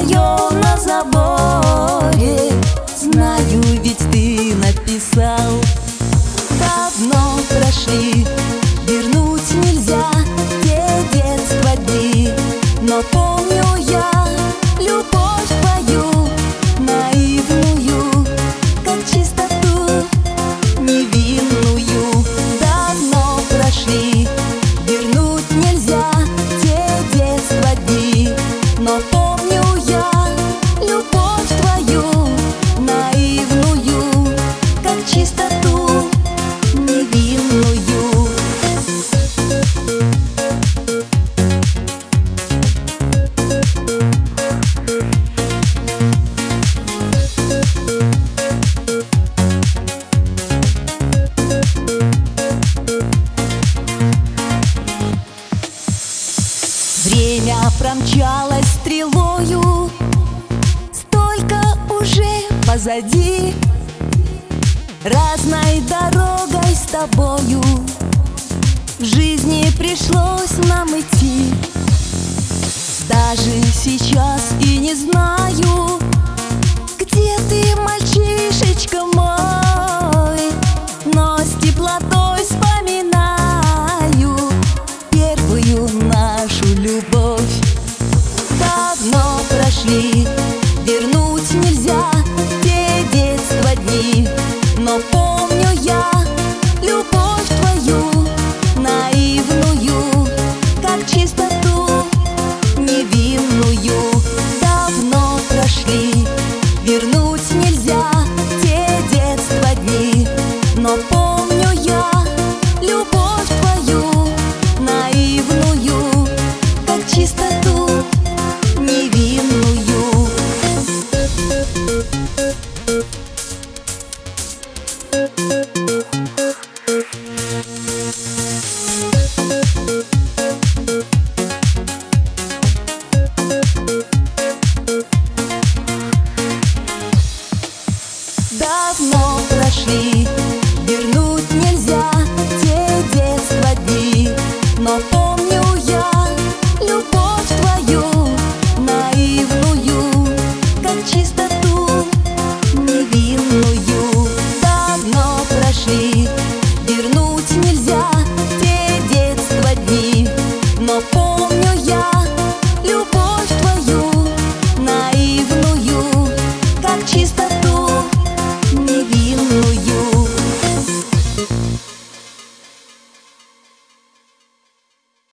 твое на заборе. Знаю, ведь ты написал. Давно прошли, вернуть нельзя те детства дни, но помню я любовь твою наивную, как чистоту невинную. Давно прошли, вернуть нельзя те детства дни, но помню я любовь твою наивную, как чистоту невинную. Время промчалось стрелою, столько уже позади. Разной дорогой с тобою в жизни пришлось нам идти. Даже сейчас и не знаю, где ты, мальчишечка мой, но с теплотой вспоминаю первую нашу любовь. Давно прошли,